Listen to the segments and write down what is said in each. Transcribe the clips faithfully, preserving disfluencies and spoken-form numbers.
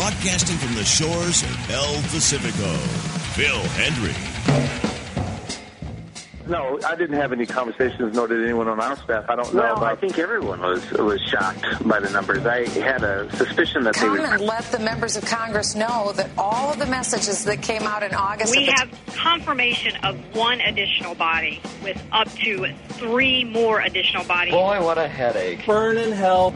Broadcasting from the shores of El Pacifico, Phil Hendry. No, I didn't have any conversations, nor did anyone on our staff. I don't know well, about... I think everyone was was shocked by the numbers. I had a suspicion that Come they would... and let the members of Congress know that all of the messages that came out in August... We of the have confirmation of one additional body with up to three more additional bodies. Boy, what a headache. Burn in hell.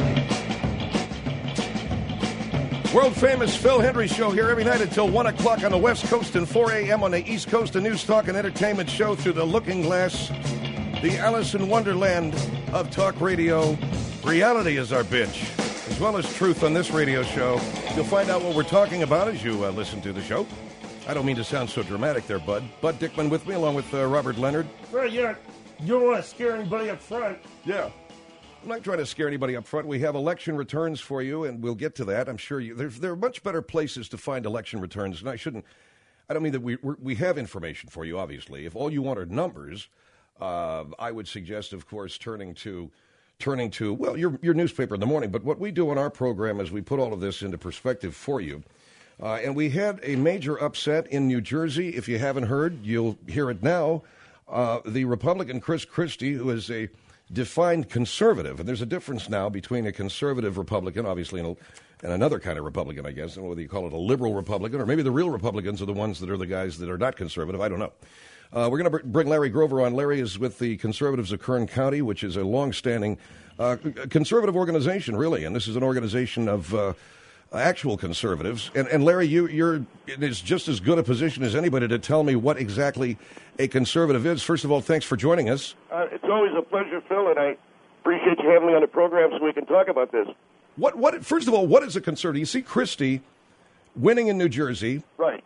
World-famous Phil Hendry Show here every night until one o'clock on the West Coast and four a.m. on the East Coast. A news, talk, and entertainment show through the looking glass. The Alice in Wonderland of talk radio. Reality is our bitch, as well as truth on this radio show. You'll find out what we're talking about as you uh, listen to the show. I don't mean to sound so dramatic there, Bud. Bud Dickman with me, along with uh, Robert Leonard. Well, yeah, you don't want to scare anybody up front. Yeah. I'm not trying to scare anybody up front. We have election returns for you, and we'll get to that. I'm sure you, there's, there are much better places to find election returns, and I shouldn't, I don't mean that we we're, we have information for you, obviously. If all you want are numbers, uh, I would suggest, of course, turning to, turning to, well, your, your newspaper in the morning. But what we do on our program is we put all of this into perspective for you. Uh, and we had a major upset in New Jersey. If you haven't heard, you'll hear it now. Uh, the Republican Chris Christie, who is a defined conservative, and there's a difference now between a conservative Republican, obviously, and, a, and another kind of Republican, I guess, and whether you call it a liberal Republican, or maybe the real Republicans are the ones that are the guys that are not conservative. I don't know. Uh, we're going to br- bring Larry Grover on. Larry is with the Conservatives of Kern County, which is a long-standing uh, conservative organization, really, and this is an organization of uh, actual conservatives. And, and Larry, you, you're in is just as good a position as anybody to tell me what exactly a conservative is. First of all, thanks for joining us. Uh, it's always a pleasure, Phil, and I appreciate you having me on the program so we can talk about this. What? What? First of all, what is a conservative? You see Christie winning in New Jersey. Right.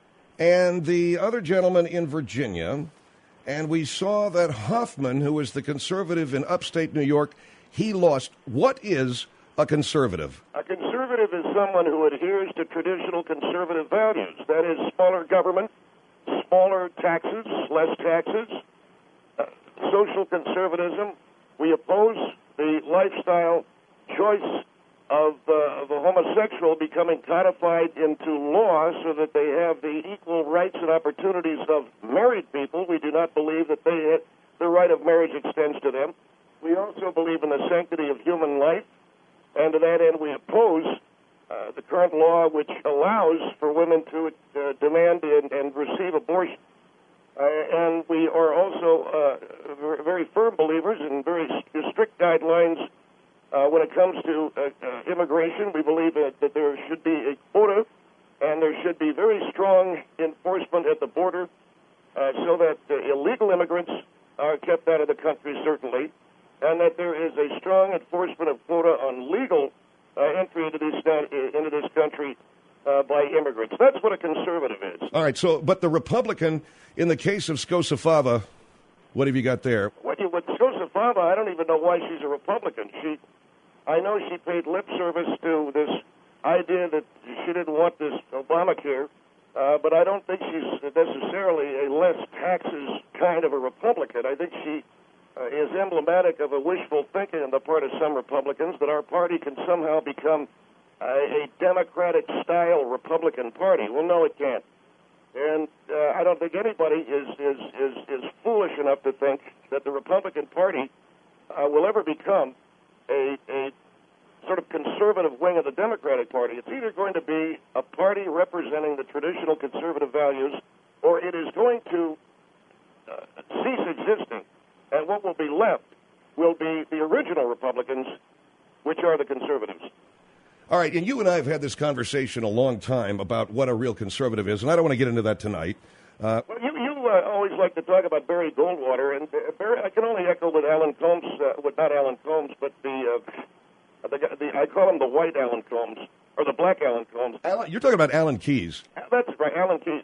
And the other gentleman in Virginia. And we saw that Hoffman, who was the conservative in upstate New York, he lost. What is a conservative? A conservative is someone who adheres to traditional conservative values. That is smaller government, smaller taxes, less taxes, uh, social conservatism. We oppose the lifestyle choice of, uh, of a homosexual becoming codified into law so that they have the equal rights and opportunities of married people. We do not believe that they, the right of marriage extends to them. We also believe in the sanctity of human life, and to that end we oppose uh, the current law which allows for women to uh, demand and, and receive abortion. Uh, and we are also uh, very firm believers in very strict guidelines uh, when it comes to uh, uh, immigration. We believe that, that there should be a quota, and there should be very strong enforcement at the border uh, so that uh, illegal immigrants are kept out of the country, certainly, and that there is a strong enforcement of quota on legal uh, entry into this, uh, into this country uh, by immigrants. That's what a conservative is. All right, so, but the Republican, in the case of Scosa-Fava, what have you got there? What you, with Scosa-Fava, I don't even know why she's a Republican. She, I know she paid lip service to this idea that she didn't want this Obamacare, uh, but I don't think she's necessarily a less taxes kind of a Republican. I think she uh, is emblematic of a wishful thinking on the part of some Republicans that our party can somehow become uh, a Democratic-style Republican Party. Well, no, it can't. And uh, I don't think anybody is, is, is, is foolish enough to think that the Republican Party uh, will ever become a, a sort of conservative wing of the Democratic Party. It's either going to be a party representing the traditional conservative values, or it is going to uh, cease existing, and what will be left will be the original Republicans, which are the conservatives. All right, and you and I have had this conversation a long time about what a real conservative is, and I don't want to get into that tonight. Uh, well, you, you uh, always like to talk about Barry Goldwater, and uh, Barry, I can only echo what Alan Combs, uh, what not Alan Combs, but the, uh, the, the I call him the white Alan Combs, or the black Alan Combs. Alan, you're talking about Alan Keyes. That's right, Alan Keyes.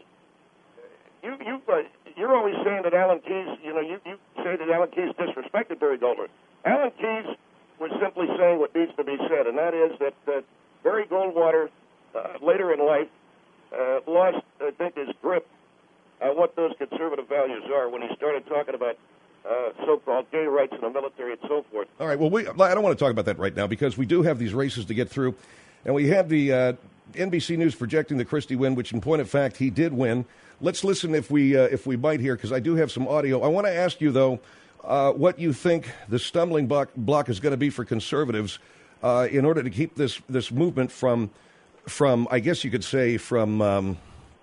You, you, uh, you're always saying that Alan Keyes, you know, you, you say that Alan Keyes disrespected Barry Goldwater. Alan Keyes was simply saying what needs to be said, and that is that, that Barry Goldwater, uh, later in life, uh, lost, I think, his grip on what those conservative values are when he started talking about uh, so-called gay rights in the military and so forth. All right, well, we, I don't want to talk about that right now because we do have these races to get through, and we have the uh, N B C News projecting the Christie win, which in point of fact, he did win. Let's listen if we, uh, if we might here, because I do have some audio. I want to ask you, though, uh, what you think the stumbling block, block is going to be for conservatives uh, in order to keep this, this movement from, from, I guess you could say, from um,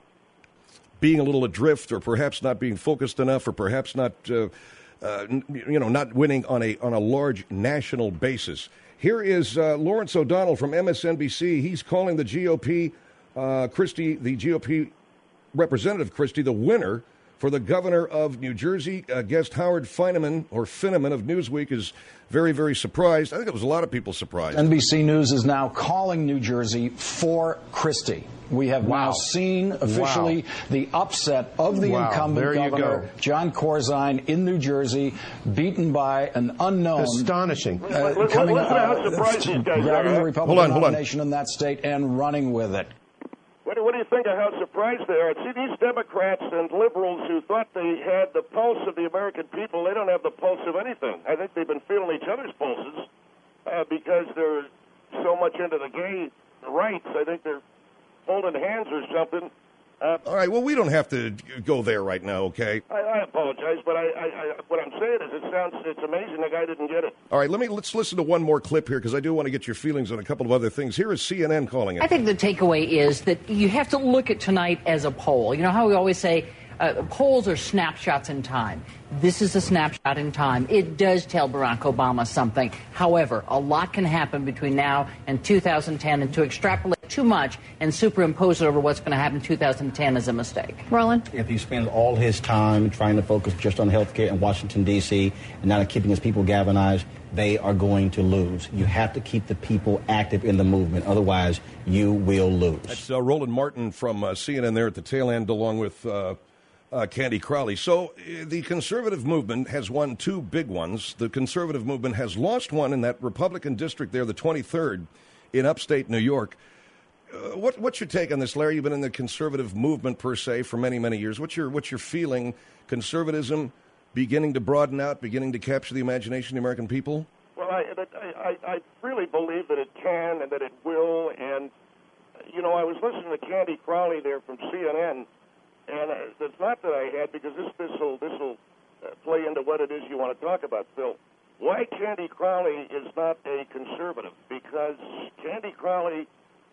being a little adrift, or perhaps not being focused enough, or perhaps not, uh, uh, you know, not winning on a on a large national basis. Here is uh, Lawrence O'Donnell from M S N B C. He's calling the G O P, uh, Christie, the G O P Representative Christie, the winner for the governor of New Jersey. Uh, guest Howard Fineman, or Finneman of Newsweek, is very, very surprised. I think it was a lot of people surprised. N B C News is now calling New Jersey for Christie. We have wow. now seen officially wow. the upset of the wow. incumbent governor, go. John Corzine, in New Jersey, beaten by an unknown. Astonishing. Uh, coming up, uh, grabbing the Republican hold on, hold nomination on. in that state and running with it. What do, what do you think of how surprised they are? See, these Democrats and liberals who thought they had the pulse of the American people, they don't have the pulse of anything. I think they've been feeling each other's pulses uh, because they're so much into the gay rights. I think they're holding hands or something. Uh, All right, well, we don't have to go there right now, okay? I, I apologize, but I, I, I, what I'm saying is it sounds, it's amazing the guy didn't get it. All right, let me, let's listen to one more clip here, because I do want to get your feelings on a couple of other things. Here is C N N calling it. I think the takeaway is that you have to look at tonight as a poll. You know how we always say uh, polls are snapshots in time. This is a snapshot in time. It does tell Barack Obama something. However, a lot can happen between now and two thousand ten, and to extrapolate too much and superimpose it over what's going to happen in two thousand ten is a mistake. Roland? If he spends all his time trying to focus just on health care in Washington, D C, and not keeping his people galvanized, they are going to lose. You have to keep the people active in the movement. Otherwise, you will lose. That's uh, Roland Martin from uh, C N N there at the tail end, along with uh, uh, Candy Crowley. So uh, the conservative movement has won two big ones. The conservative movement has lost one in that Republican district there, the twenty-third, in upstate New York. Uh, what, what's your take on this, Larry? You've been in the conservative movement, per se, for many, many years. What's your, what's your feeling? Conservatism beginning to broaden out, beginning to capture the imagination of the American people? Well, I, I, I really believe that it can and that it will. And, you know, I was listening to Candy Crowley there from C N N, and uh, the thought that I had, because this this will this will uh, play into what it is you want to talk about, Phil. Why Candy Crowley is not a conservative? Because Candy Crowley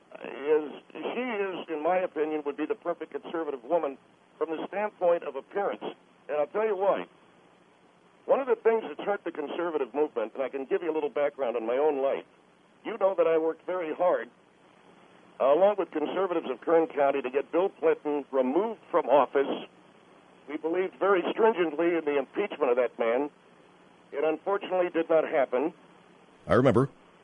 is, she is, in my opinion, would be the perfect conservative woman from the standpoint of appearance. And I'll tell you why. One of the things that's hurt the conservative movement, and I can give you a little background on my own life, you know that I worked very hard, uh, along with conservatives of Kern County, to get Bill Clinton removed from office. We believed very stringently in the impeachment of that man. It unfortunately did not happen. I remember.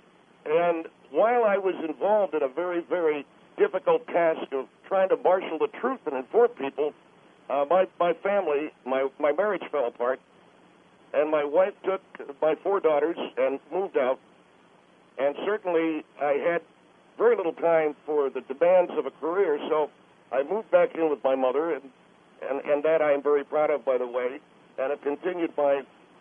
And while I was involved in a very, very difficult task of trying to marshal the truth and inform people, uh, my, my family, my, my marriage fell apart, and my wife took my four daughters and moved out. And certainly I had very little time for the demands of a career, so I moved back in with my mother, and, and, and that I am very proud of, by the way, and have continued my,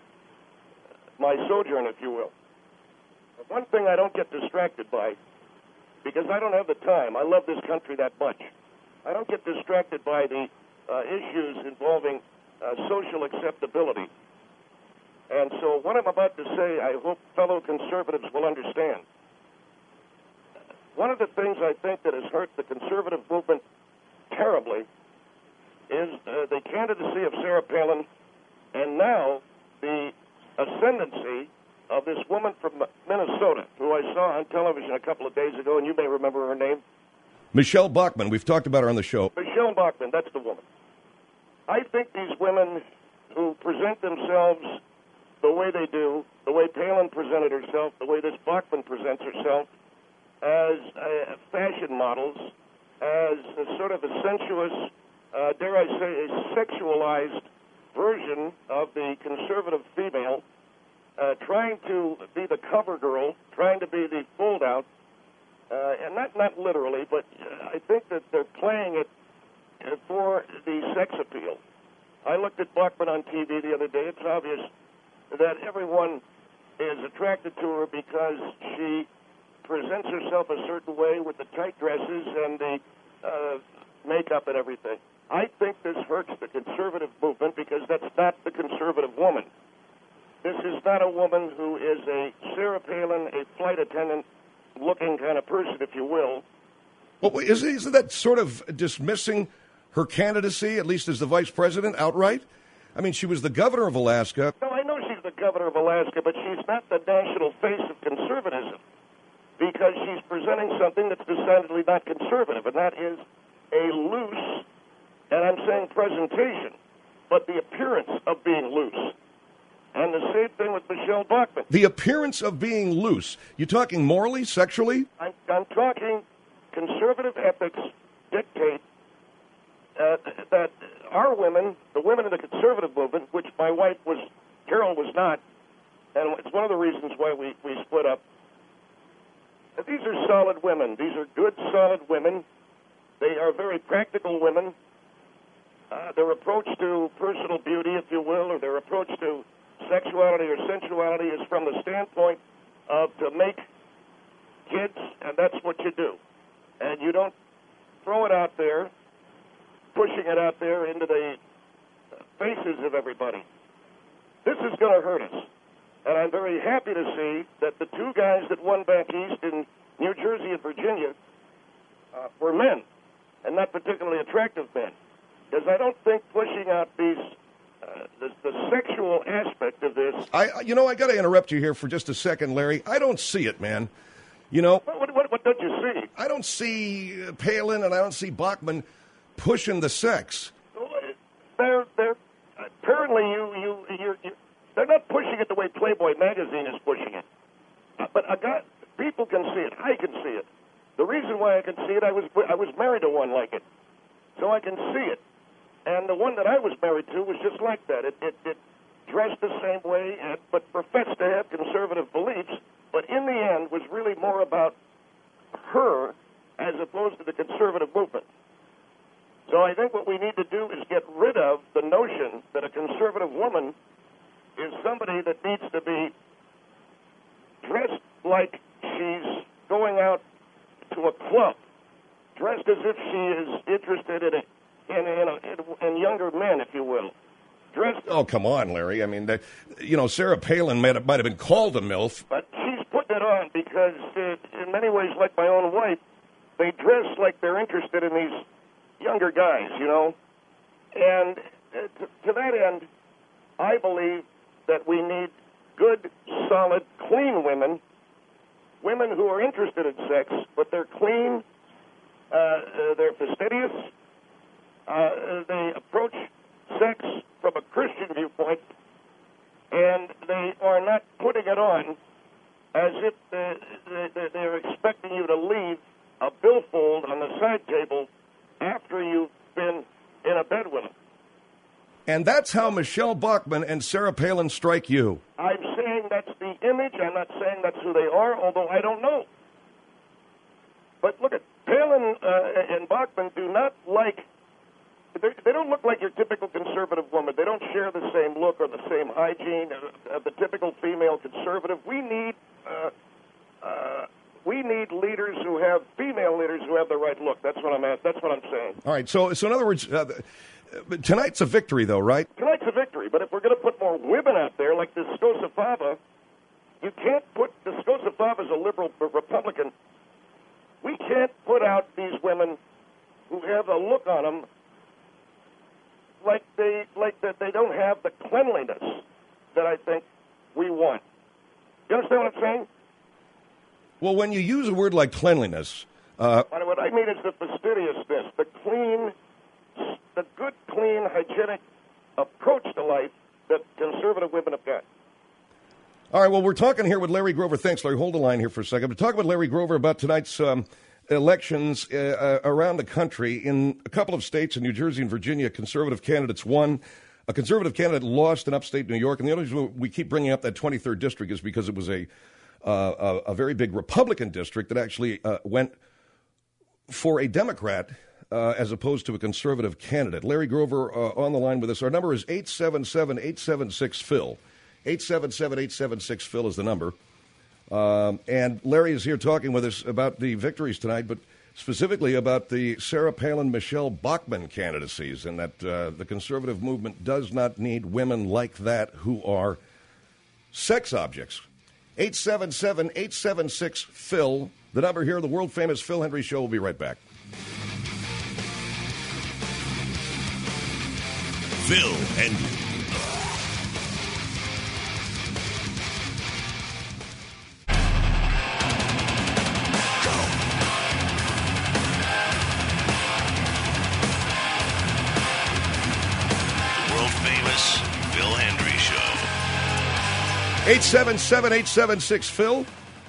my sojourn, if you will. But one thing I don't get distracted by, because I don't have the time, I love this country that much, I don't get distracted by the uh, issues involving uh, social acceptability. And so what I'm about to say, I hope fellow conservatives will understand. One of the things I think that has hurt the conservative movement terribly is uh, the candidacy of Sarah Palin, and now the ascendancy of this woman from Minnesota, who I saw on television a couple of days ago, and you may remember her name. Michelle Bachmann. We've talked about her on the show. Michelle Bachmann, that's the woman. I think these women who present themselves the way they do, the way Palin presented herself, the way this Bachmann presents herself, as uh, fashion models, as a sort of a sensuous, uh, dare I say, a sexualized version of the conservative female, uh, trying to be the cover girl, trying to be the fold-out, uh, and not, not literally, but uh, I think that they're playing it uh, for the sex appeal. I looked at Bachmann on T V the other day. It's obvious that everyone is attracted to her because she presents herself a certain way with the tight dresses and the uh, makeup and everything. I think this hurts the conservative movement because that's not the conservative woman. This is not a woman who is a Sarah Palin, a flight attendant-looking kind of person, if you will. Well, isn't, isn't that sort of dismissing her candidacy, at least as the vice president, outright? I mean, she was the governor of Alaska. No, I know she's the governor of Alaska, but she's not the national face of conservatism because she's presenting something that's decidedly not conservative, and that is a loose, and I'm saying presentation, but the appearance of being loose. And the same thing with Michelle Bachmann. The appearance of being loose. You talking morally, sexually? I'm, I'm talking conservative ethics dictate uh, that our women, the women in the conservative movement, which my wife was, Carol was not, and it's one of the reasons why we, we split up. These are solid women. These are good, solid women. They are very practical women. Uh, their approach to personal beauty, if you will, or their approach to sexuality or sensuality is from the standpoint of to make kids, and that's what you do. And you don't throw it out there, pushing it out there into the faces of everybody. This is going to hurt us. And I'm very happy to see that the two guys that won back east in New Jersey and Virginia uh, were men, and not particularly attractive men. Because I don't think pushing out these Uh, the, the sexual aspect of this. I, you know, I got to interrupt you here for just a second, Larry. I don't see it, man. You know, what, what, what don't you see? I don't see Palin and I don't see Bachmann pushing the sex. They're, they're apparently you, you, you're, you, they're not pushing it the way Playboy magazine is pushing it. Uh, but I got people can see it. I can see it. The reason why I can see it, I was I was married to one like it, so I can see it. And the one that I was married to was just like that. It, it, it dressed the same way, and, but professed to have conservative beliefs, but in the end was really more about her as opposed to the conservative movement. So I think what we need to do is get rid of the notion that a conservative woman is somebody that needs to be dressed like she's going out to a club, dressed as if she is interested in it. In, in, in, in younger men, if you will. Dressed oh, come on, Larry. I mean, that, you know, Sarah Palin might have, might have been called a MILF. But she's putting it on because, uh, in many ways, like my own wife, they dress like they're interested in these younger guys, you know. And uh, to, to that end, I believe that we need good, solid, clean women, women who are interested in sex, but they're clean, uh, uh, they're fastidious, Uh, they approach sex from a Christian viewpoint, and they are not putting it on as if they, they, they're expecting you to leave a billfold on the side table after you've been in a bed with them. And that's how Michelle Bachmann and Sarah Palin strike you. I'm saying that's the image. I'm not saying that's who they are, although I don't know. But look at Palin uh, and Bachmann do not like They don't look like your typical conservative woman. They don't share the same look or the same hygiene of the typical female conservative. We need uh, uh, we need leaders who have female leaders who have the right look. That's what I'm at. That's what I'm saying. All right. So, so in other words, uh, tonight's a victory, though, right? Tonight's a victory. But if we're going to put more women out there, like this Skosafava, you can't put the Skosafava as a liberal Republican. We can't put out these women who have a look on them like they like that they don't have the cleanliness that I think we want. You understand what I'm saying? Well, when you use a word like cleanliness, uh, what I mean is the fastidiousness, the clean, the good, clean, hygienic approach to life that conservative women have got. All right. Well, we're talking here with Larry Grover. Thanks, Larry. Hold the line here for a second. We're talking with Larry Grover about tonight's Um, elections uh, around the country. In a couple of states, in New Jersey and Virginia, conservative candidates won. A conservative candidate lost in upstate New York. And the only reason we keep bringing up that twenty-third district is because it was a uh, a, a very big Republican district that actually uh, went for a Democrat uh, as opposed to a conservative candidate. Larry Grover uh, on the line with us. Our number is eight seven seven, eight seven six, P H I L. eight seven seven, eight seven six, P H I L is the number. Um, and Larry is here talking with us about the victories tonight, but specifically about the Sarah Palin-Michelle Bachmann candidacies, and that uh, the conservative movement does not need women like that who are sex objects. eight seven seven, eight seven six, Phil, the number here, the world-famous Phil Hendry Show. Will be right back. Phil Hendry. eight seven seven, eight seven six, Phil.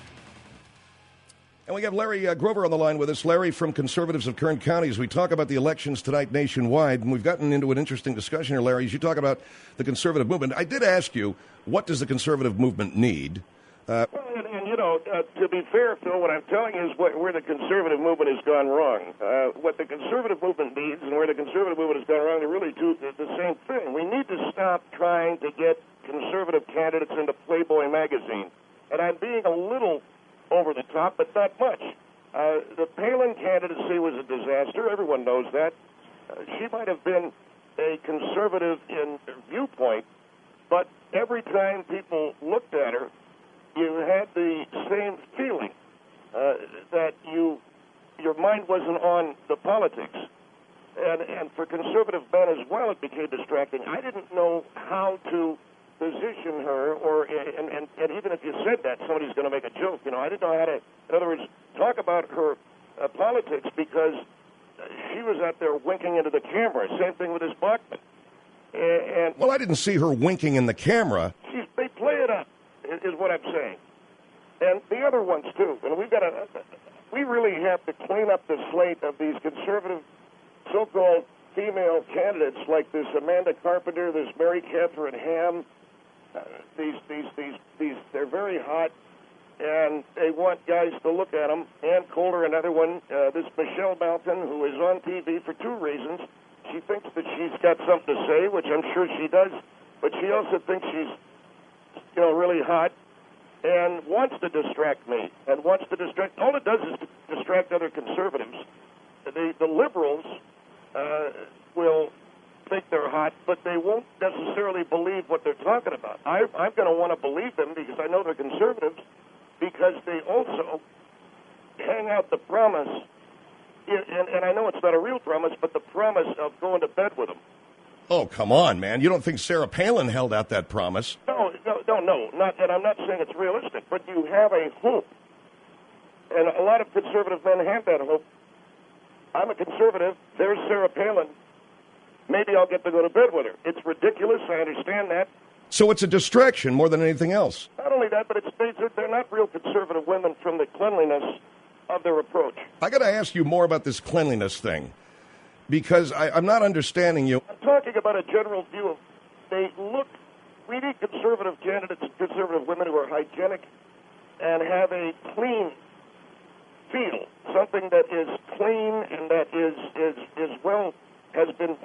And we have Larry uh, Grover on the line with us. Larry from Conservatives of Kern County. As we talk about the elections tonight nationwide, and we've gotten into an interesting discussion here, Larry, as you talk about the conservative movement. I did ask you, what does the conservative movement need? Uh, well, and, and, you know, uh, to be fair, Phil, what I'm telling you is what, where the conservative movement has gone wrong. Uh, what the conservative movement needs and where the conservative movement has gone wrong, they really do the, the same thing. We need to stop trying to get conservative candidates into Playboy magazine. And I'm being a little over the top, but not much. Uh, the Palin candidacy was a disaster. Everyone knows that. Uh, she might have been a conservative in viewpoint, but every time people looked at her, you had the same feeling uh, that you your mind wasn't on the politics. And, and for conservative men as well, it became distracting. I didn't know how to position her, or and, and, and even if you said that, somebody's going to make a joke. You know, I didn't know how to, in other words, talk about her uh, politics because she was out there winking into the camera. Same thing with this Bachmann. And, and well, I didn't see her winking in the camera. She's, they play it up, is what I'm saying. And the other ones too. And we've got to, we really have to clean up the slate of these conservative, so-called female candidates like this Amanda Carpenter, this Mary Catherine Ham. Uh, these, these, these, these, they're very hot, and they want guys to look at them. Ann Coulter, another one. Uh, this Michelle Mountain, who is on T V for two reasons. She thinks that she's got something to say, which I'm sure she does, but she also thinks she's, you know, really hot and wants to distract me and wants to distract. All it does is to distract other conservatives. The, the liberals uh, will think they're hot, but they won't necessarily believe what they're talking about. I, I'm going to want to believe them because I know they're conservatives, because they also hang out the promise, and, and I know it's not a real promise, but the promise of going to bed with them. Oh, come on, man. You don't think Sarah Palin held out that promise? No, no, no, no. Not, and I'm not saying it's realistic, but you have a hope. And a lot of conservative men have that hope. I'm a conservative. There's Sarah Palin. Maybe I'll get to go to bed with her. It's ridiculous. I understand that. So it's a distraction more than anything else. Not only that, but it's they're not real conservative women from the cleanliness of their approach. I got to ask you more about this cleanliness thing, because I, I'm not understanding you. I'm talking about a general view of they look. We need conservative candidates and conservative women who are hygienic and have a clean feel, something that is clean and that is is is well has been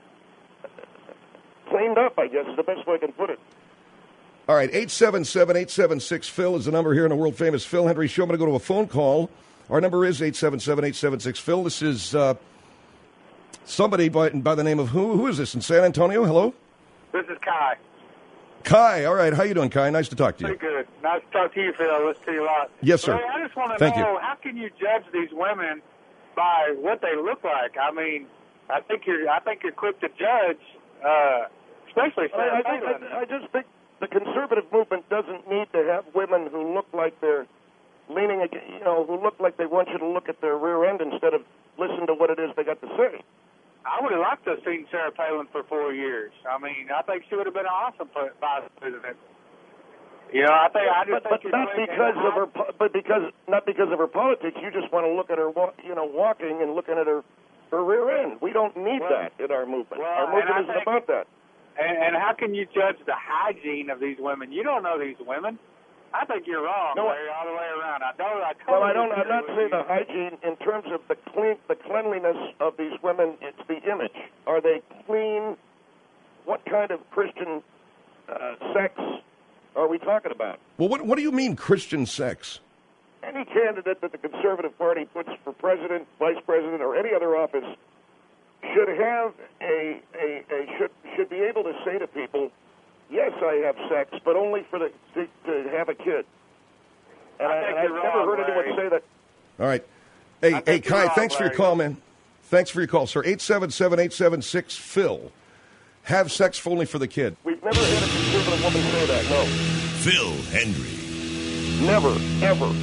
cleaned up, I guess, is the best way I can put it. All right, eight seven seven, eight seven six, Phil is the number here in the world-famous Phil Hendry Show. I'm going to go to a phone call. Our number is eight seven seven, eight seven six, Phil. This is uh, somebody by, by the name of who? Who is this, in San Antonio? Hello? This is Kai. Kai, all right. How you doing, Kai? Nice to talk to you. Pretty good. Nice to talk to you, Phil. I listen to you a lot. Yes, sir. Well, I just want to Thank know, you. how can you judge these women by what they look like? I mean, I think you're I think you're quick to judge, uh, especially Sarah I, I, think, Palin. I, I just think the conservative movement doesn't need to have women who look like they're leaning, against, you know, who look like they want you to look at their rear end instead of listen to what it is they got to say. I would have liked to have seen Sarah Palin for four years. I mean, I think she would have been an awesome vice president. You know, I think I just but, think but not because of her, but because not because of her politics. You just want to look at her, you know, walking and looking at her, her rear end. We don't need well, that in our movement. Well, our movement isn't think, about that. And, and how can you judge the hygiene of these women? You don't know these women. I think you're wrong, no, Larry, all the way around. I don't. I totally well, I don't. I'm not saying you. the hygiene in terms of the clean, the cleanliness of these women. It's the image. Are they clean? What kind of Christian uh, sex are we talking about? Well, what what do you mean Christian sex? Any candidate that the Conservative Party puts for president, vice president, or any other office should have a, a, a should should be able to say to people, yes, I have sex, but only for the to, to have a kid. And, I, I, and I've wrong, never heard Larry. anyone say that. All right. Hey, hey, Kai, wrong, thanks Larry. for your call, man. Thanks for your call, sir. eight seven seven, eight seven six, Phil. Have sex only for the kid. We've never had a conservative woman say that, no. Phil Hendrie. Never, ever.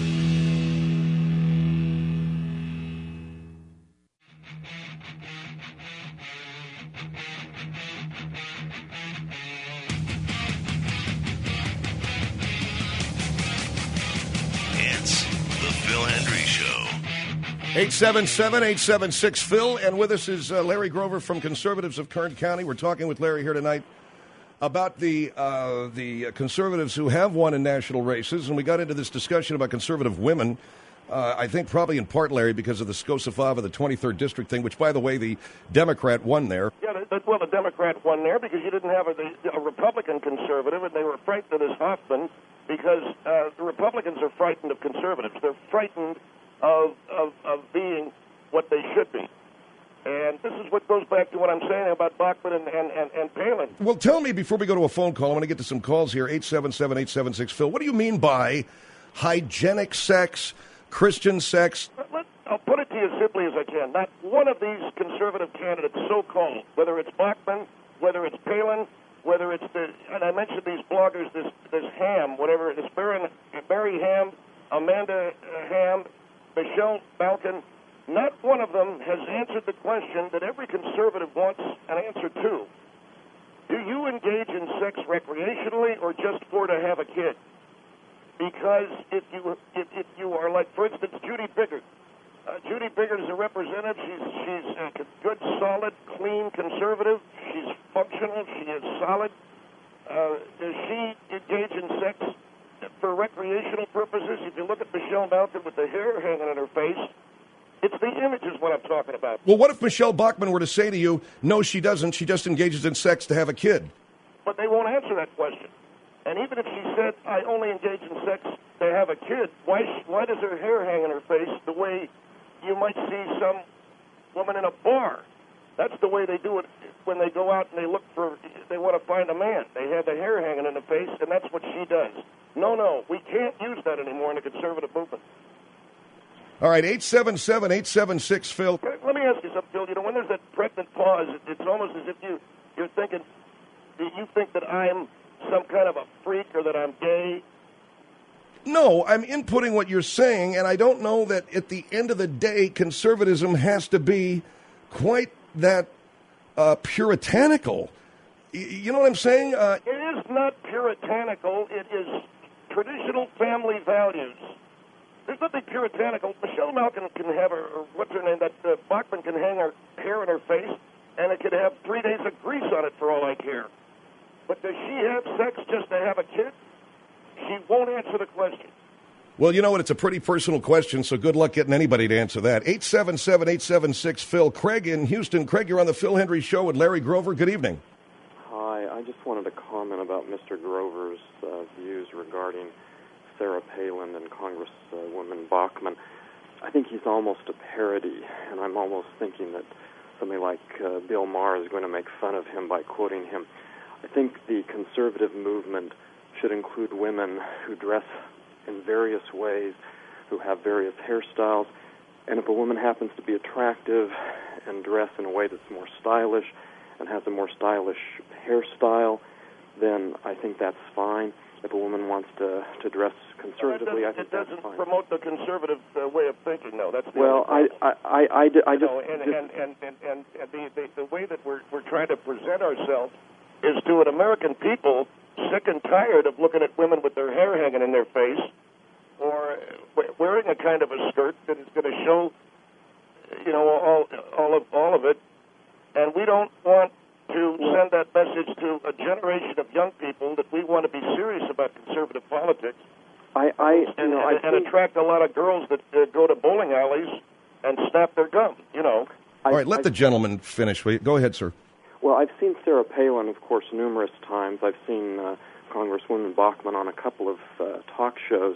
It's the Phil Hendrie Show. eight seven seven, eight seven six, Phil. And with us is uh, Larry Grover from Conservatives of Kern County. We're talking with Larry here tonight about the uh, the conservatives who have won in national races. And we got into this discussion about conservative women, uh, I think probably in part, Larry, because of the Skosefava, the twenty-third district thing, which, by the way, the Democrat won there. Yeah, the, well, the Democrat won there because you didn't have a, a Republican conservative, and they were frightened of this Hoffman because uh, the Republicans are frightened of conservatives. They're frightened Of, of of being what they should be. And this is what goes back to what I'm saying about Bachmann and, and, and, and Palin. Well, tell me, before we go to a phone call, I'm going to get to some calls here, eight seven seven, eight seven six, Phil. What do you mean by hygienic sex, Christian sex? Let, let, I'll put it to you as simply as I can. Not one of these conservative candidates, so-called, whether it's Bachmann, whether it's Palin, whether it's the, and I mentioned these bloggers, this, this Ham, whatever, this Barry, Barry Ham, Amanda Ham, Michelle Malkin, not one of them has answered the question that every conservative wants an answer to. Do you engage in sex recreationally or just for to have a kid? Because if you if, if you are like, for instance, Judy Biggert. Uh, Judy Biggert is a representative. She's she's a good, solid, clean conservative. She's functional. She is solid. Uh, does she engage in sex for recreational purposes? If you look at Michelle Malkin with the hair hanging on her face, it's the image is what I'm talking about. Well, what if Michelle Bachmann were to say to you, no, she doesn't, she just engages in sex to have a kid? But they won't answer that question. And even if she said, I only engage in sex to have a kid, why why does her hair hang on her face the way you might see some woman in a bar? That's the way they do it when they go out and they look for, they want to find a man. They have the hair hanging in the face, and that's what she does. No, no, we can't use that anymore in the conservative movement. All right, eight seven seven, eight seven six, Phil. Let me ask you something, Phil. You know, when there's that pregnant pause, it's almost as if you, you're thinking, do you think that I'm some kind of a freak or that I'm gay? No, I'm inputting what you're saying, and I don't know that at the end of the day, conservatism has to be quite that uh, puritanical. Y- you know what I'm saying? Uh, it is not puritanical. It is traditional family values. There's nothing puritanical. Michelle Malkin can have her, or what's her name, that uh, Bachmann can hang her hair in her face, and it could have three days of grease on it for all I care. But does she have sex just to have a kid? She won't answer the question. Well, you know what? It's a pretty personal question, so good luck getting anybody to answer that. eight seven seven, eight seven six, Phil. Craig in Houston. Craig, you're on the Phil Hendrie Show with Larry Grover. Good evening. Hi. I just wanted to comment about Mister Grover's uh, views regarding Sarah Palin and Congresswoman Bachmann. I think he's almost a parody, and I'm almost thinking that somebody like uh, Bill Maher is going to make fun of him by quoting him. I think the conservative movement should include women who dress in various ways, who have various hairstyles, and if a woman happens to be attractive and dress in a way that's more stylish and has a more stylish hairstyle, then I think that's fine. If a woman wants to, to dress conservatively, I think it that's doesn't fine. promote the conservative uh, way of thinking, though. That's the well, I, I, I, I, I just... know, and, just and, and, and, and, and the, the, the way that we're, we're trying to present ourselves is to an American people sick and tired of looking at women with their hair hanging in their face or wearing a kind of a skirt that is going to show, you know, all, all, of, all of it. And we don't want to send that message to a generation of young people that we want to be serious about conservative politics. I, I and, you know, and, I and think, attract a lot of girls that uh, go to bowling alleys and snap their gum, you know. All right, let I, the gentleman finish. Go ahead, sir. Well, I've seen Sarah Palin, of course, numerous times. I've seen uh, Congresswoman Bachmann on a couple of uh, talk shows,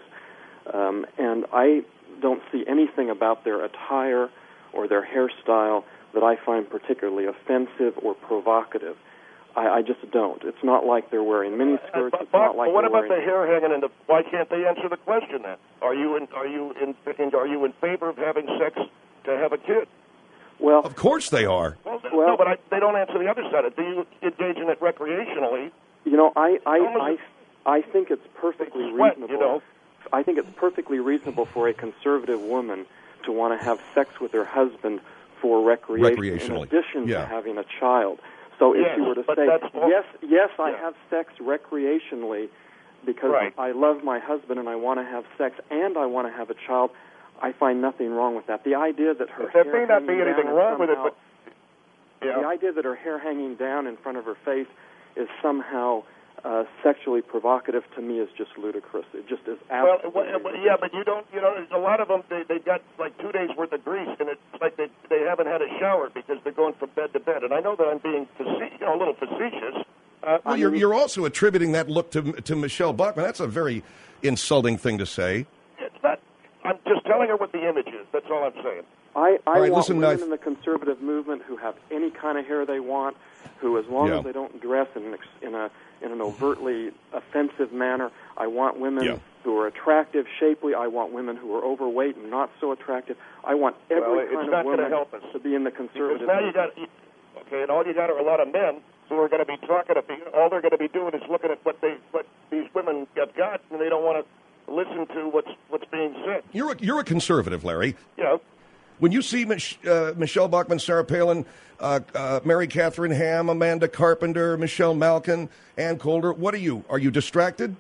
um, and I don't see anything about their attire or their hairstyle that I find particularly offensive or provocative. I, I just don't. It's not like they're wearing miniskirts. Uh, it's but, not like but what they're about wearing... the hair hanging in the? Why can't they answer the question then? Are you in? Are you in? in are you in favor of having sex to have a kid? Well, of course they are. Well, well no, but I, they don't answer the other side. Do you engage in it recreationally? You know, I I I, I think it's perfectly sweat, reasonable. You know? I think it's perfectly reasonable for a conservative woman to want to have sex with her husband for recreation, in addition yeah. to having a child. So if yes, you were to but say, that's all, yes, yes, I yeah. have sex recreationally because right. I love my husband and I want to have sex and I want to have a child, I find nothing wrong with that. The idea that her there hair may not be hanging anything down wrong somehow, with it, but yeah. the idea that her hair hanging down in front of her face is somehow uh, sexually provocative to me is just ludicrous. It just is absolutely. Well, well, yeah, but you don't. You know, there's a lot of them. They they got like two days worth of grease, and it's like they they haven't had a shower because they're going from bed to bed. And I know that I'm being faci- you know, a little facetious. Uh, well, you're you're also attributing that look to to Michelle Bachmann. That's a very insulting thing to say. It's not. I'm just telling her what the image is. That's all I'm saying. I, I right, want listen, women I've... in the conservative movement who have any kind of hair they want, who, as long yeah. as they don't dress in an, in a in an overtly offensive manner, I want women yeah. who are attractive, shapely. I want women who are overweight and not so attractive. I want every well, kind of woman help us. to be in the conservative because now movement. you got okay, and all you got are a lot of men who are going to be talking. To, all they're going to be doing is looking at what they what these women have got, and they don't want to listen to what's what's being said. You're a, you're a conservative, Larry. Yeah. When you see Mich- uh, Michelle Bachmann, Sarah Palin, uh, uh, Mary Catherine Ham, Amanda Carpenter, Michelle Malkin, Ann Coulter, what are you? Are you distracted?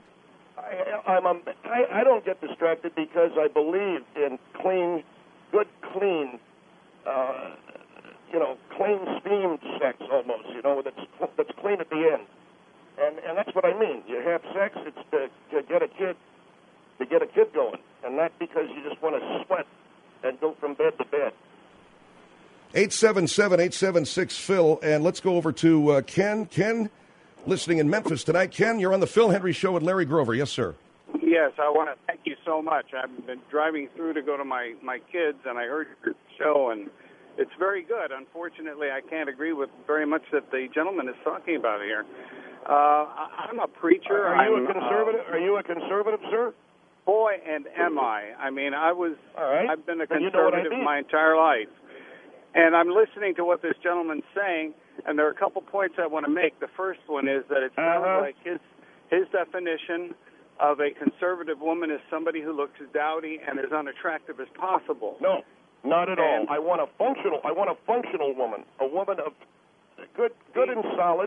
I, I'm, um, I, I don't get distracted because I believe in clean, good, clean, uh, you know, clean steamed sex almost, you know, that's, that's clean at the end. And, and that's what I mean. You have sex, it's to, to get a kid, to get a kid going, and not because you just want to sweat and go from bed to bed. eight seven seven, eight seven six, Phil, and let's go over to uh, Ken. Ken, listening in Memphis tonight. Ken, you're on the Phil Hendry Show with Larry Grover. Yes, sir. Yes, I want to thank you so much. I've been driving through to go to my, my kids, and I heard your show, and it's very good. Unfortunately, I can't agree with very much that the gentleman is talking about here. Uh, I'm a preacher. Are you I'm, a conservative? Uh, Are you a conservative, sir? Boy, and am I. I mean, I was. All right. I've been a Then you know what I conservative mean. my entire life, and I'm listening to what this gentleman's saying, and there are a couple points I want to make. The first one is that it sounds Uh-huh. like his his definition of a conservative woman is somebody who looks dowdy and as unattractive as possible. No, not at And- all. I want a functional. I want a functional woman, a woman of good, good and solid.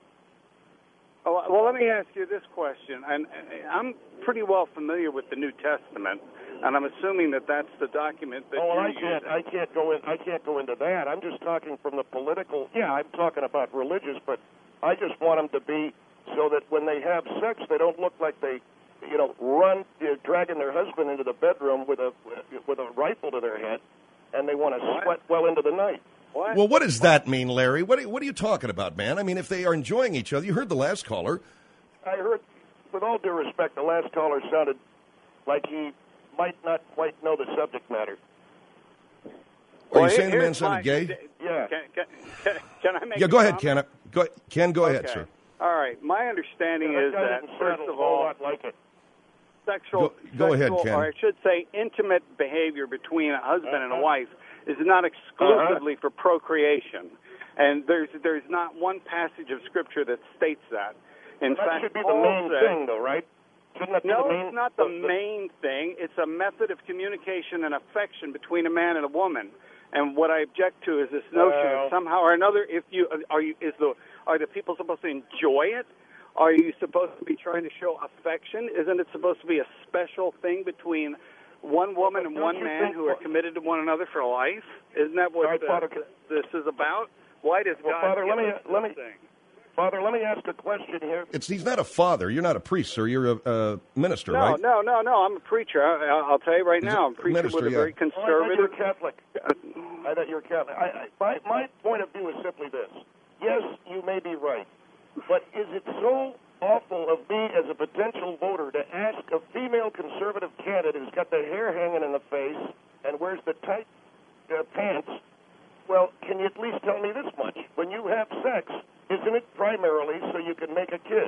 Oh, well, let me ask you this question. And and I'm pretty well familiar with the New Testament, and I'm assuming that that's the document that Oh, well, you're I can't. using. I can't go in. I can't go into that. I'm just talking from the political. Yeah, I'm talking about religious, but I just want them to be so that when they have sex, they don't look like they, you know, run, you know, dragging their husband into the bedroom with a with a rifle to their head, and they want to sweat well into the night. What? Well, what does that mean, Larry? What are, what are you talking about, man? I mean, if they are enjoying each other, you heard the last caller. I heard, with all due respect, the last caller sounded like he might not quite know the subject matter. Are Well, you here- saying the man here's my- sounded gay? Yeah. Can, can, can, can I make Yeah, a go ahead, comment? Ken. Go, Ken, go ahead, Okay. sir. All right. My understanding Yeah, is guy that, doesn't first sound of a whole all, lot like it. sexual, Go- go ahead, sexual, Ken. or I should say intimate behavior between a husband and a Uh-huh. wife is not exclusively for procreation. And there's there's not one passage of Scripture that states that. In That fact, should be the Paul main said, thing, though, right? Shouldn't that be no, the main? it's not the main thing. It's a method of communication and affection between a man and a woman. And what I object to is this notion Well- that somehow or another, if you are you is the are the people supposed to enjoy it? Are you supposed to be trying to show affection? Isn't it supposed to be a special thing between one woman and Don't one you man think- who are committed to one another for life? Isn't that what All right, the- Father, this is about? Why does Well, God Father, give let me- us let this me- thing? Father, let me ask a question here. It's he's not a father. You're not a priest, sir. You're a, a minister, No, right? no, no, no. I'm a preacher. I, I'll tell you right He's now, a I'm a preacher minister, with a yeah. very Oh, I thought you were conservative. Catholic. I thought you were Catholic. I, I, my, my point of view is simply this. Yes, you may be right, but is it so awful of me as a potential voter to ask a female conservative candidate who's got the hair hanging in the face and wears the tight uh, pants, well, can you at least tell me this much? When you have sex, isn't it primarily so you can make a kid?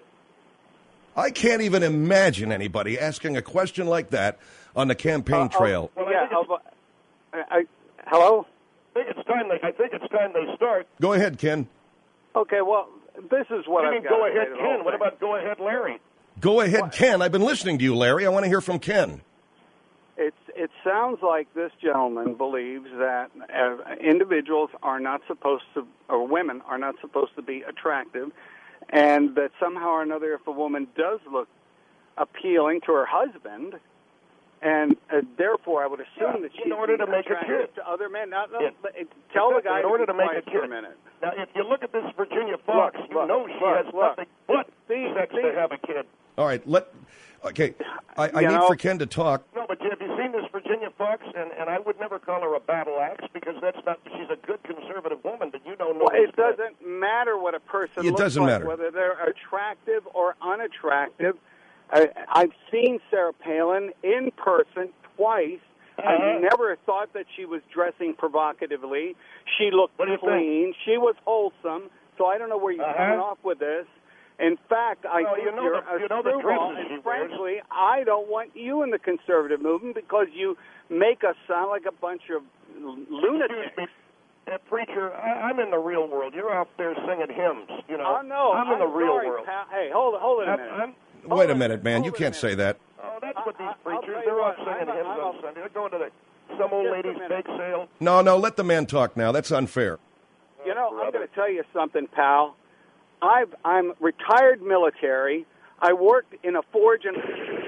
I can't even imagine anybody asking a question like that on the campaign uh, trail. Oh, well, yeah, I, I, hello? I think it's time they, I think it's time they start. Go ahead, Ken. Okay, well, this is what I I've mean, got go to ahead, say Ken. What about go ahead, Larry? Go ahead, Ken. I've been listening to you, Larry. I want to hear from Ken. It's, it sounds like this gentleman believes that uh, individuals are not supposed to, or women are not supposed to be attractive, and that somehow or another, if a woman does look appealing to her husband, and uh, therefore I would assume Yeah, that she's in order to make a attractive kid. to other men. Now, no, Yeah. but it, tell the guy in order to, to be make a quiet kid. for a minute. Now, if you look at this Virginia Fox, Look, you look, know she look, has look. nothing but See, sex see. to have a kid. All right, let. Okay, I, I You need know- for Ken to talk. No, but have you seen this Virginia Fox? And, and I would never call her a battle axe because that's not. She's a good conservative woman, but you don't know. Well, it who's gonna- doesn't matter what a person It looks doesn't like, matter. whether they're attractive or unattractive. I, I've seen Sarah Palin in person twice. Uh-huh. I never thought that she was dressing provocatively. She looked What do you clean. She was wholesome. So I don't know where you're Uh-huh. coming off with this. In fact, I Well, think you know you're the- a you know the screwball, dresses she and wears. frankly, I don't want you in the conservative movement because you make us sound like a bunch of lunatics. Excuse me, uh, preacher. I, I'm in the real world. You're out there singing hymns. You know. Oh, no, I'm in the real sorry, world. pal. Hey, hold it, hold it a I'm- minute. I'm- Wait a minute, man. You can't say that. Oh, that's what these I- I'll preachers. tell you They're what, out singing I'm a- hymns I'm on a- Sunday. They're going to the some old Just a lady's minute. bake sale. No, no, let the man talk now. That's unfair. You know, I'm going to tell you something, pal. I've, I'm retired military. I worked in a forge and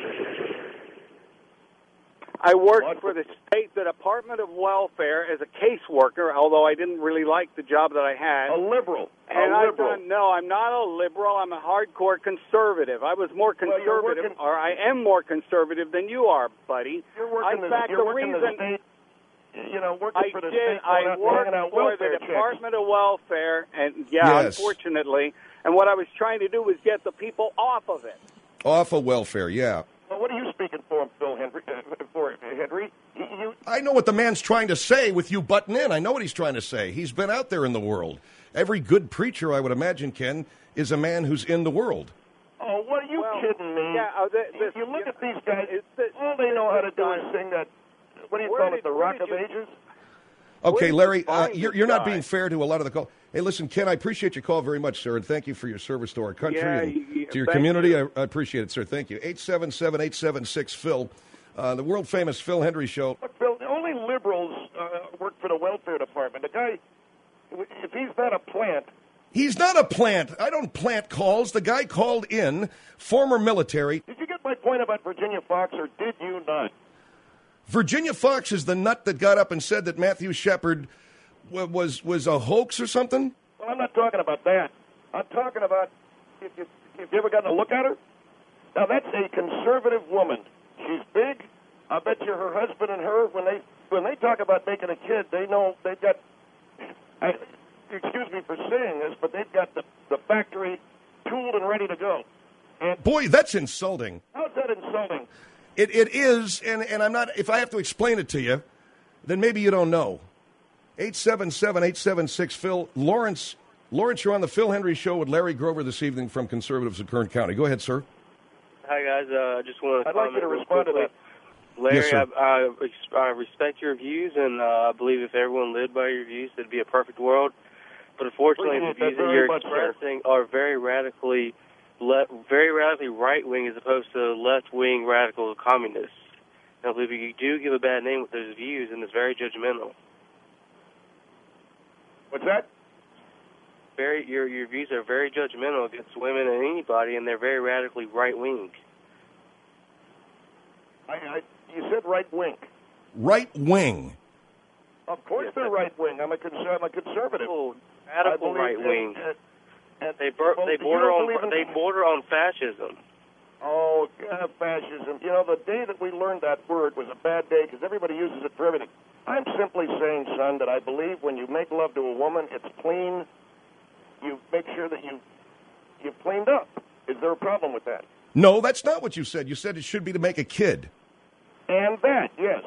I worked for the state the Department of Welfare as a caseworker, although I didn't really like the job that I had. A liberal. And a I've liberal. done, no, I'm not a liberal. I'm a hardcore conservative. I was more Well, you're conservative, working- or I am more conservative than you are, buddy. You're working In the, fact, you're the working reason the state. You know, working I for the did. state. I going out and worked hanging out for welfare the checks. Department of Welfare, and yeah, Yes. unfortunately. And what I was trying to do was get the people off of it. Off of welfare, yeah. Well, what are you speaking for, Phil Henry? Uh, for Henry? You, you, I know what the man's trying to say with you butting in. I know what he's trying to say. He's been out there in the world. Every good preacher, I would imagine, Ken, is a man who's in the world. oh, what are you Well, kidding me? Yeah, uh, th- this, If you look you at these guys, it's this- all they know how to do this is guy- sing that. What do you Where call did- it? The where Rock did of you- Ages. Okay, did you Larry, uh, find you're, this you're not guy? being fair to a lot of the call. Hey, listen, Ken, I appreciate your call very much, sir, and thank you for your service to our country Yeah, and you- to your thank community. you. I, I appreciate it, sir. Thank you. eight seven seven, eight seven six, Phil, uh, the world-famous Phil Hendry Show. Look, Phil, only liberals uh, work for the welfare department. The guy, if he's not a plant, He's not a plant. I don't plant calls. The guy called in, former military. did you get my point about Virginia Fox, or did you not? Virginia Fox is the nut that got up and said that Matthew Shepard w- was was a hoax or something? Well, I'm not talking about that. I'm talking about if you, if you ever gotten a look at her. Now, that's a conservative woman. She's big. I bet you her husband and her, when they when they talk about making a kid, they know they've got. I, excuse me for saying this, but they've got the, the factory tooled and ready to go. And Boy, that's insulting. how's that insulting? It it is, and, and I'm not. If I have to explain it to you, then maybe you don't know. eight seven seven, eight seven six, Phil. Lawrence, Lawrence, you're on the Phil Hendry Show with Larry Grover this evening from Conservatives of Kern County. Go ahead, sir. Hi, guys. Uh, I just want to I'd like comment you to real respond to quickly. that. Larry, Yes, sir. I, I, ex- I respect your views, and uh, I believe if everyone lived by your views, it'd be a perfect world. But unfortunately, the Appreciate that views that very you're much, sir. expressing are very radically, le- very radically right-wing as opposed to left-wing radical communists. And I believe if you do give a bad name with those views, and it's very judgmental. What's that? Very, your your views are very judgmental against women and anybody, and they're very radically right-wing. I, I, you said right wing. Right wing. Of course they're right wing. I'm a, cons- I'm a conservative. Oh, I radical believe right-wing. that- that- They bur- well, they you border don't on believe in- they border on fascism. Oh, God, fascism. You know, the day that we learned that word was a bad day because everybody uses it for everything. I'm simply saying, son, that I believe when you make love to a woman, it's clean. You make sure that you, you've cleaned up. Is there a problem with that? No, that's not what you said. You said it should be to make a kid. And that, yes.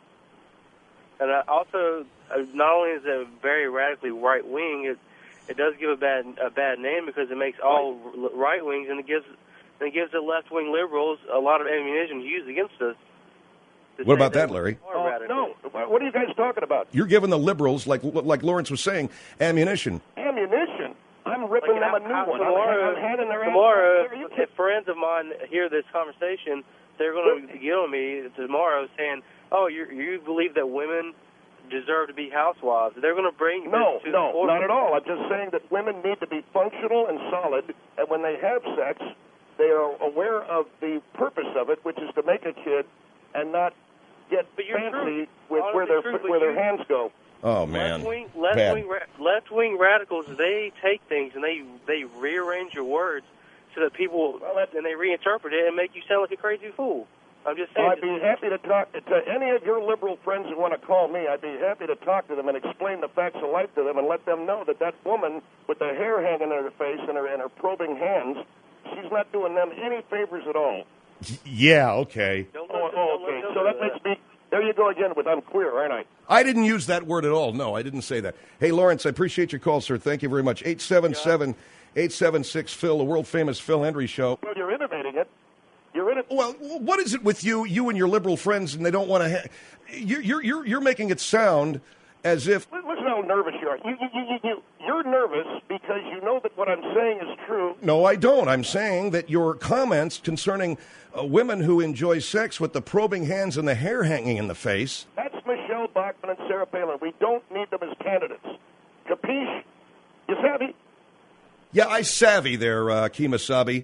And uh, also, uh, not only is it very radically right wing, it it does give a bad a bad name because it makes all right wings, and it gives and it gives the left wing liberals a lot of ammunition to use against us. What about that, Larry? Oh, no. What are you guys talking about? You're giving the liberals, like like Lawrence was saying, ammunition. Ammunition? I'm ripping Like, them a how- new how- one. Tomorrow, I'm handing their tomorrow ass- if, if friends of mine hear this conversation, they're going to get on me tomorrow saying, "Oh, you you believe that women deserve to be housewives?" They're going to bring No, this to no, the not at all. I'm just saying that women need to be functional and solid, and when they have sex, they are aware of the purpose of it, which is to make a kid and not get fancy with where their true, but where their you- hands go. Oh man, Left wing, left Bad. wing, ra- left wing radicals. They take things and they they rearrange your words so that people and they reinterpret it and make you sound like a crazy fool. I'm just saying. I'd be happy to talk to any of your liberal friends who want to call me. I'd be happy to talk to them and explain the facts of life to them and let them know that that woman with the hair hanging in her face and her and her probing hands, she's not doing them any favors at all. Yeah, okay. Oh, oh, okay. So that makes me. There you go again with I'm queer, aren't I? I didn't use that word at all. No, I didn't say that. Hey, Lawrence, I appreciate your call, sir. Thank you very much. eight seven seven, eight seven six, Phil, the world-famous Phil Hendry Show. Well, you're innovating it. You're in it. Well, what is it with you, you and your liberal friends, and they don't want to... Ha- you're, you're, you're, you're making it sound as if... Listen how nervous you are. You, you, you, you, you're nervous because you know that what I'm saying is true. No, I don't. I'm saying that your comments concerning uh, women who enjoy sex with the probing hands and the hair hanging in the face... That's Michelle Bachmann and Sarah Palin. We don't need them as candidates. Capiche? You savvy? Yeah, I savvy there, uh, Kemosabe.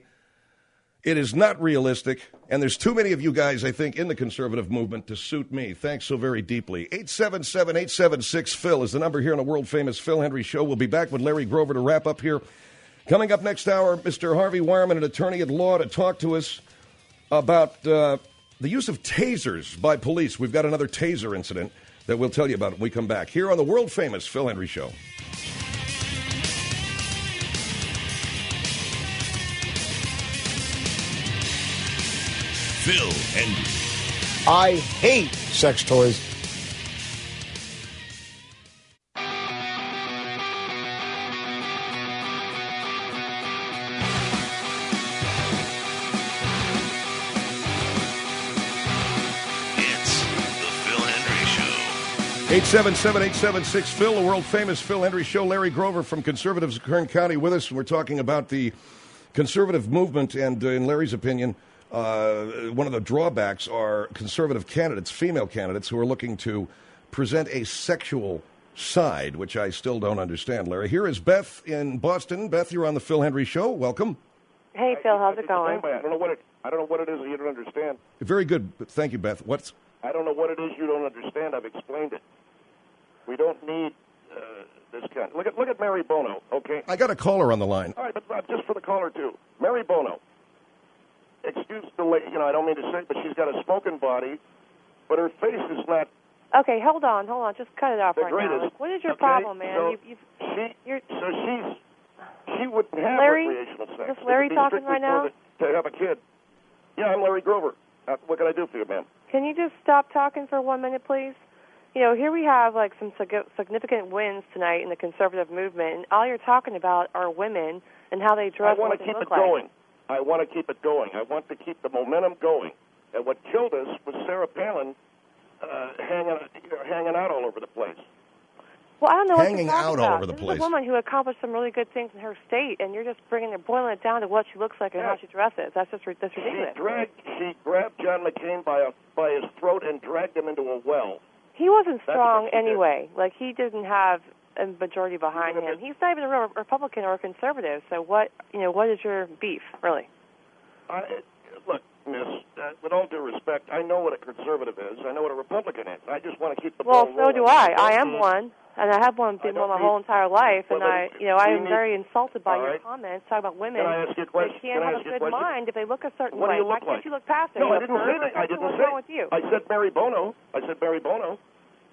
It is not realistic, and there's too many of you guys, I think, in the conservative movement to suit me. Thanks so very deeply. eight seven seven, eight seven six, Phil is the number here on the world-famous Phil Hendry Show. We'll be back with Larry Grover to wrap up here. Coming up next hour, Mister Harvey Wireman, an attorney at law, to talk to us about uh, the use of tasers by police. We've got another taser incident that we'll tell you about when we come back here on the world-famous Phil Hendry Show. Phil Hendry. I hate sex toys. It's the Phil Hendry Show. eight seven seven, eight seven six, Phil, the world-famous Phil Hendry Show. Larry Grover from Conservatives of Kern County with us. We're talking about the conservative movement, and uh, in Larry's opinion, uh, one of the drawbacks are conservative candidates, female candidates, who are looking to present a sexual side, which I still don't understand, Larry. Here is Beth in Boston. Beth, you're on the Phil Hendry Show. Welcome. Hey, Phil, how's it going? I don't know what it. I don't know what it is that you don't understand. Very good. Thank you, Beth. What's? I don't know what it is you don't understand. I've explained it. We don't need uh, this kind. Look at look at Mary Bono. Okay. I got a caller on the line. All right, but uh, just for the caller too, Mary Bono. Excuse the lady. You know, I don't mean to say, but she's got a smoking body, but her face is not. Okay, hold on, hold on. Just cut it off The right now. greatest. Like, what is your Okay, problem, man? so you've, you've, she, you're, so she's she wouldn't have Larry? recreational sex. Is this Larry It would be talking strictly right now? for the- To have a kid. Yeah, I'm Larry Grover. Uh, what can I do for you, ma'am? Can you just stop talking for one minute, please? You know, here we have like some sig- significant wins tonight in the conservative movement, and all you're talking about are women and how they dress I want and what to they keep look it like. going. I want to keep it going. I want to keep the momentum going. And what killed us was Sarah Palin uh, hanging, you know, hanging out all over the place. Well, I don't know Hanging what you're out talking all about. over the this place. is a woman who accomplished some really good things in her state, and you're just bringing it, boiling it down to what she looks like and how she dresses. That's just ri- that's ridiculous. She dragged, she grabbed John McCain by a, by his throat and dragged him into a well. He wasn't That's strong what she did. anyway. Like, he didn't have a majority behind him. He's not even a real Republican or a conservative. So what, you know, what is your beef, really? I, look, Miss, uh, with all due respect, I know what a conservative is. I know what a Republican is. I just want to keep the Well, ball so rolling. do I. I don't am need- one, and I have one been don't one my need- whole entire life. And Well, I, then you know, I you am need- very insulted by All your right. comments talking about women. Can I ask you a question? They can't Can I have ask a you a good question? mind if they look a certain What way. do you Why look can't like? you look past it? No, You I a didn't say pervert? that. I didn't What's say. wrong with you? I said Mary Bono. I said Mary Bono.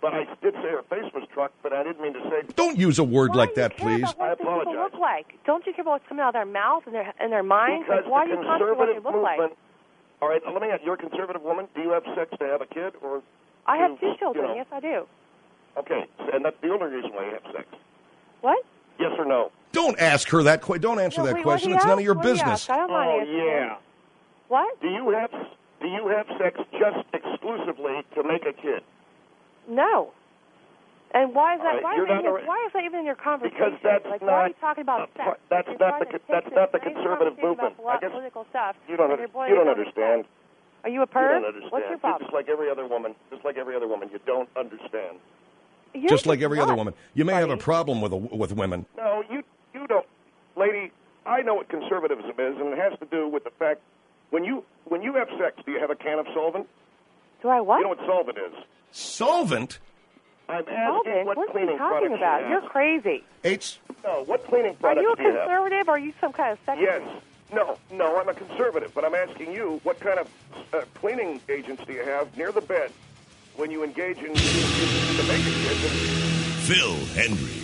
but I did say her face was trucked, but I didn't mean to say... Don't use a word why like do you that, care please. About what I people apologize. look like? Don't you care about what's coming out of their mouth and their and their minds? Because like, why the do you concentrate what they conservative look movement... like? All right, let me ask, you're a conservative woman. Do you have sex to have a kid? or? I have to, two children. You know, Yes, I do. Okay, and that's the only reason why you have sex. What? Yes or no? Don't ask her that question. Don't answer No, that wait, question. what It's do none you of your ask? What do you business. ask? I don't mind Oh, answering. yeah. What? Do you have do you have sex just exclusively to make a kid? No. And why is that? Right, why, you're is that not even, a- why is that even in your conversation? Because that's like, not. why are you talking about uh, sex? That's You're not the trying to that's take not the this nice conservative conversation movement. about I guess political stuff. you don't and under, you're boiling you don't it down to understand. sex. Are you a You perv? don't understand. What's your You're problem? just like every other woman. Just like every other woman, you don't understand. You're Just like every other nuts, woman. You may have a buddy. problem with a, with women. No, you you don't, lady. I know what conservatism is, and it has to do with the fact when you when you have sex, do you have a can of solvent? Do I what? You know what solvent is? Solvent? I'm asking Solvent? what What are cleaning you talking products about? you You're have. crazy. H. No, what cleaning Are products you a do you have? conservative or are you some kind of sex? Yes. No, no, I'm a conservative, but I'm asking you, what kind of uh, cleaning agents do you have near the bed when you engage in to make a kid? Phil Hendry.